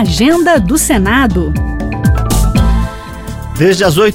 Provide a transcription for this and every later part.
Agenda do Senado. Desde as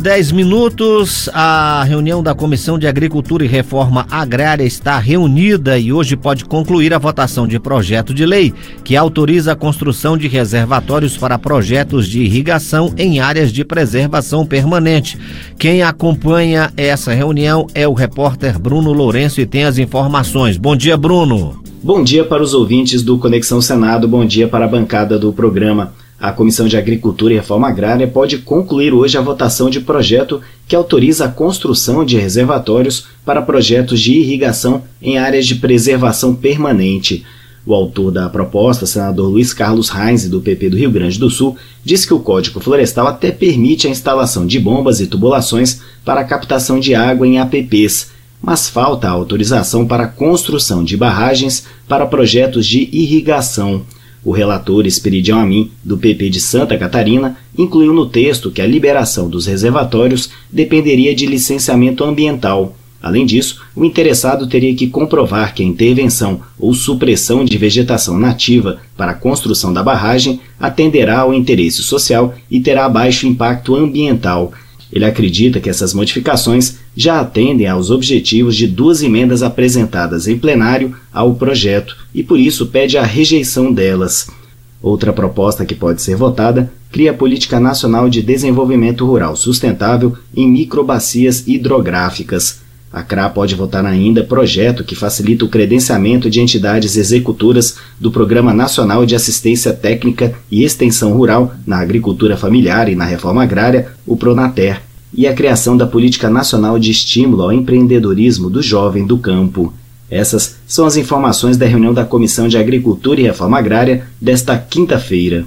8h10, a reunião da Comissão de Agricultura e Reforma Agrária está reunida e hoje pode concluir a votação de projeto de lei que autoriza a construção de reservatórios para projetos de irrigação em áreas de preservação permanente. Quem acompanha essa reunião é o repórter Bruno Lourenço e tem as informações. Bom dia, Bruno. Bom dia para os ouvintes do Conexão Senado, bom dia para a bancada do programa. A Comissão de Agricultura e Reforma Agrária pode concluir hoje a votação de projeto que autoriza a construção de reservatórios para projetos de irrigação em áreas de preservação permanente. O autor da proposta, senador Luiz Carlos Reins, do PP do Rio Grande do Sul, disse que o Código Florestal até permite a instalação de bombas e tubulações para a captação de água em APPs, mas falta a autorização para a construção de barragens para projetos de irrigação. O relator Esperidião Amin, do PP de Santa Catarina, incluiu no texto que a liberação dos reservatórios dependeria de licenciamento ambiental. Além disso, o interessado teria que comprovar que a intervenção ou supressão de vegetação nativa para a construção da barragem atenderá ao interesse social e terá baixo impacto ambiental. Ele acredita que essas modificações já atendem aos objetivos de 2 emendas apresentadas em plenário ao projeto e, por isso, pede a rejeição delas. Outra proposta que pode ser votada cria a Política Nacional de Desenvolvimento Rural Sustentável em microbacias hidrográficas. A CRA pode votar ainda projeto que facilita o credenciamento de entidades executoras do Programa Nacional de Assistência Técnica e Extensão Rural na Agricultura Familiar e na Reforma Agrária, o PRONATER, e a criação da Política Nacional de Estímulo ao Empreendedorismo do Jovem do Campo. Essas são as informações da reunião da Comissão de Agricultura e Reforma Agrária desta quinta-feira.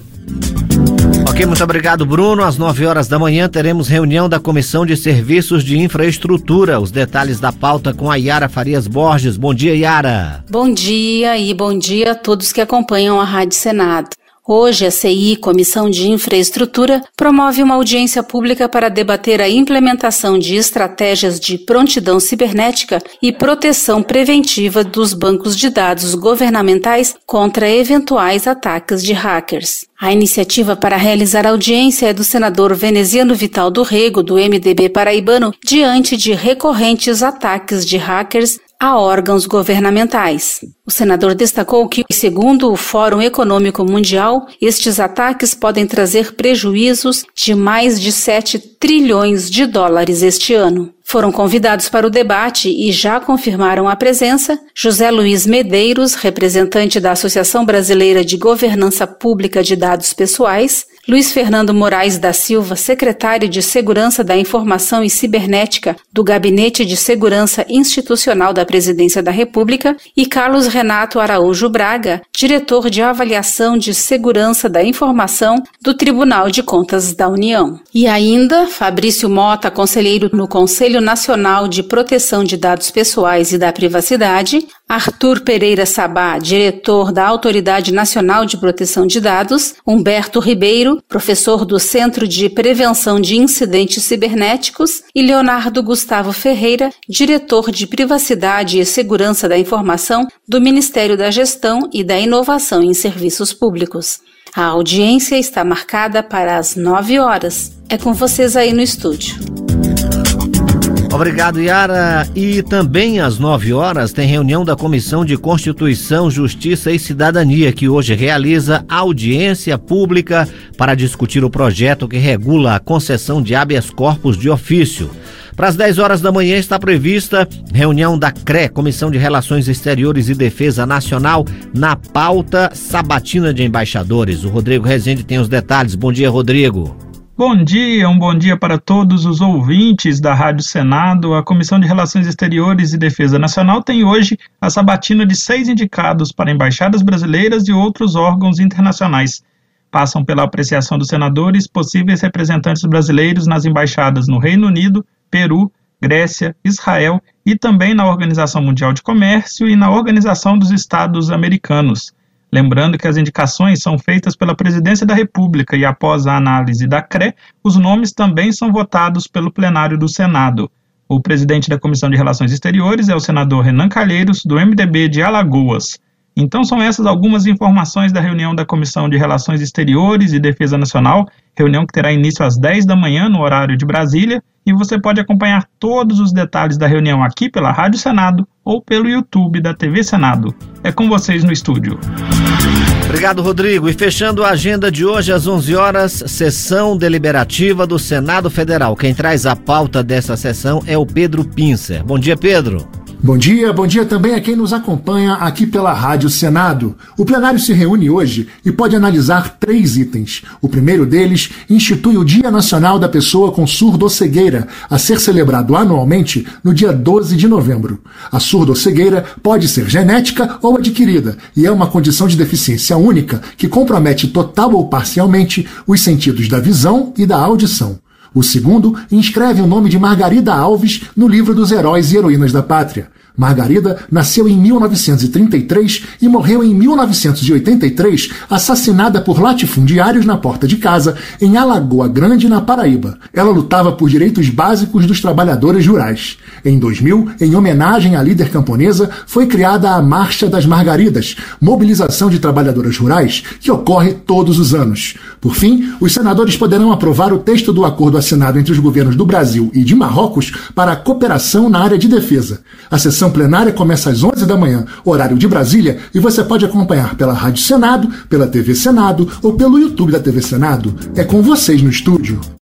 Ok, muito obrigado, Bruno. Às 9h teremos reunião da Comissão de Serviços de Infraestrutura. Os detalhes da pauta com a Yara Farias Borges. Bom dia, Yara. Bom dia e bom dia a todos que acompanham a Rádio Senado. Hoje, a CI, Comissão de Infraestrutura, promove uma audiência pública para debater a implementação de estratégias de prontidão cibernética e proteção preventiva dos bancos de dados governamentais contra eventuais ataques de hackers. A iniciativa para realizar a audiência é do senador Veneziano Vital do Rego, do MDB paraibano, diante de recorrentes ataques de hackers a órgãos governamentais. O senador destacou que, segundo o Fórum Econômico Mundial, estes ataques podem trazer prejuízos de mais de 7 trilhões de dólares este ano. Foram convidados para o debate e já confirmaram a presença José Luiz Medeiros, representante da Associação Brasileira de Governança Pública de Dados Pessoais, Luiz Fernando Moraes da Silva, secretário de Segurança da Informação e Cibernética do Gabinete de Segurança Institucional da Presidência da República, e Carlos Renato Araújo Braga, diretor de Avaliação de Segurança da Informação do Tribunal de Contas da União. E ainda, Fabrício Mota, conselheiro no Conselho Nacional de Proteção de Dados Pessoais e da Privacidade, Arthur Pereira Sabá, diretor da Autoridade Nacional de Proteção de Dados, Humberto Ribeiro, professor do Centro de Prevenção de Incidentes Cibernéticos, e Leonardo Gustavo Ferreira, diretor de Privacidade e Segurança da Informação do Ministério da Gestão e da Inovação em Serviços Públicos. A audiência está marcada para as 9h. É com vocês aí no estúdio. Obrigado, Yara. E também às 9h tem reunião da Comissão de Constituição, Justiça e Cidadania, que hoje realiza audiência pública para discutir o projeto que regula a concessão de habeas corpus de ofício. Para as 10h está prevista reunião da CRE, Comissão de Relações Exteriores e Defesa Nacional, na pauta sabatina de embaixadores. O Rodrigo Rezende tem os detalhes. Bom dia, Rodrigo. Bom dia, um bom dia para todos os ouvintes da Rádio Senado. A Comissão de Relações Exteriores e Defesa Nacional tem hoje a sabatina de 6 indicados para embaixadas brasileiras e outros órgãos internacionais. Passam pela apreciação dos senadores possíveis representantes brasileiros nas embaixadas no Reino Unido, Peru, Grécia, Israel e também na Organização Mundial de Comércio e na Organização dos Estados Americanos. Lembrando que as indicações são feitas pela Presidência da República e, após a análise da CRE, os nomes também são votados pelo plenário do Senado. O presidente da Comissão de Relações Exteriores é o senador Renan Calheiros, do MDB de Alagoas. Então são essas algumas informações da reunião da Comissão de Relações Exteriores e Defesa Nacional, reunião que terá início às 10 da manhã no horário de Brasília, e você pode acompanhar todos os detalhes da reunião aqui pela Rádio Senado ou pelo YouTube da TV Senado. É com vocês no estúdio. Obrigado, Rodrigo. E fechando a agenda de hoje, às 11 horas, sessão deliberativa do Senado Federal. Quem traz a pauta dessa sessão é o Pedro Pincer. Bom dia, Pedro. Bom dia também a quem nos acompanha aqui pela Rádio Senado. O plenário se reúne hoje e pode analisar 3 itens. O primeiro deles institui o Dia Nacional da Pessoa com Surdo-Cegueira, a ser celebrado anualmente no dia 12 de novembro. A surdo-cegueira pode ser genética ou adquirida e é uma condição de deficiência única que compromete total ou parcialmente os sentidos da visão e da audição. O segundo inscreve o nome de Margarida Alves no livro dos heróis e heroínas da pátria. Margarida nasceu em 1933 e morreu em 1983, assassinada por latifundiários na porta de casa, em Alagoa Grande, na Paraíba. Ela lutava por direitos básicos dos trabalhadores rurais. Em 2000, em homenagem à líder camponesa, foi criada a Marcha das Margaridas, mobilização de trabalhadoras rurais, que ocorre todos os anos. Por fim, os senadores poderão aprovar o texto do acordo assinado entre os governos do Brasil e de Marrocos para a cooperação na área de defesa. A sessão plenária começa às 11 da manhã, horário de Brasília, e você pode acompanhar pela Rádio Senado, pela TV Senado ou pelo YouTube da TV Senado. É com vocês no estúdio.